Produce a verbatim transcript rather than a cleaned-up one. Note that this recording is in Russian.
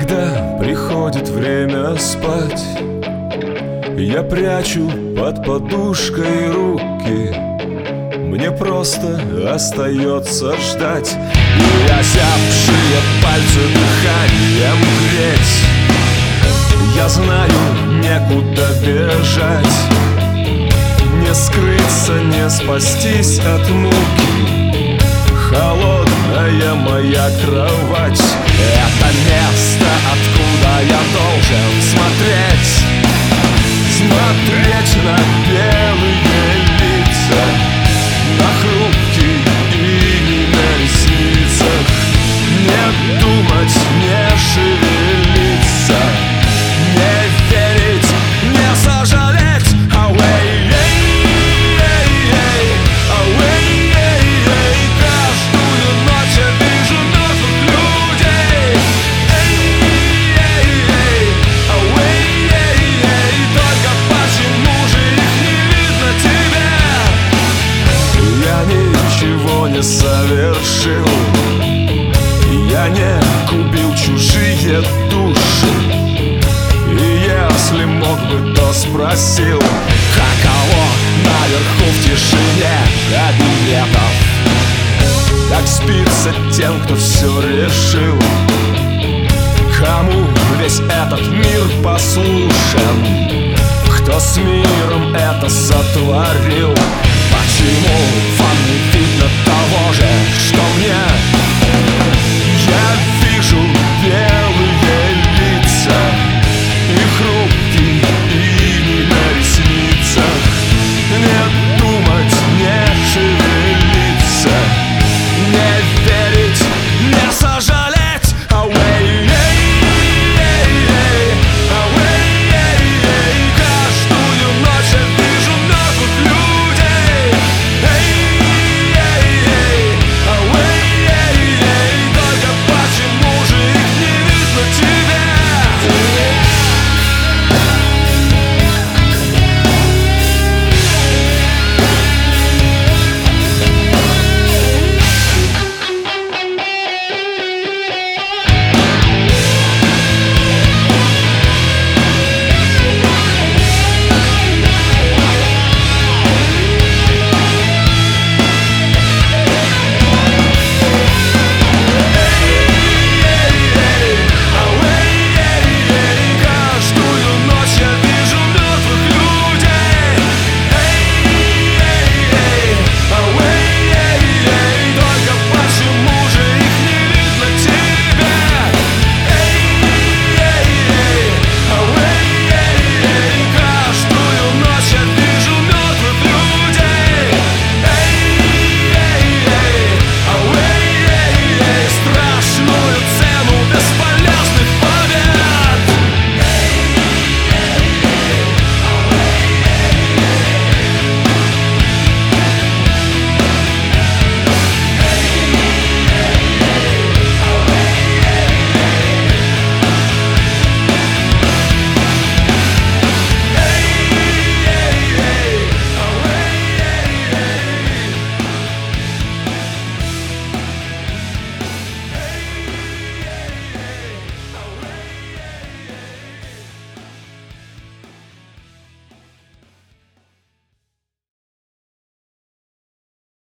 Когда приходит время спать, я прячу под подушкой руки. Мне просто остается ждать и озябшие пальцы дыханием греть. Я знаю, некуда бежать, не скрыться, не спастись от муки. Холодная моя кровать — это место, откуда я должен смотреть. Смотреть на белые лица, на хрупкие и на ресницах. Не думать, не шевелиться, не верить, не сожалеть. Away, каждую ночь я вижу мертвых людей. Away, только почему же их не видно тебе? Я ничего не совершил, я не убил чужие души. И если мог бы, то спросил, каково наверху в тишине кабинетов. Как спится тем, кто все решил, кому весь этот мир послушен, кто с миром это сотворил.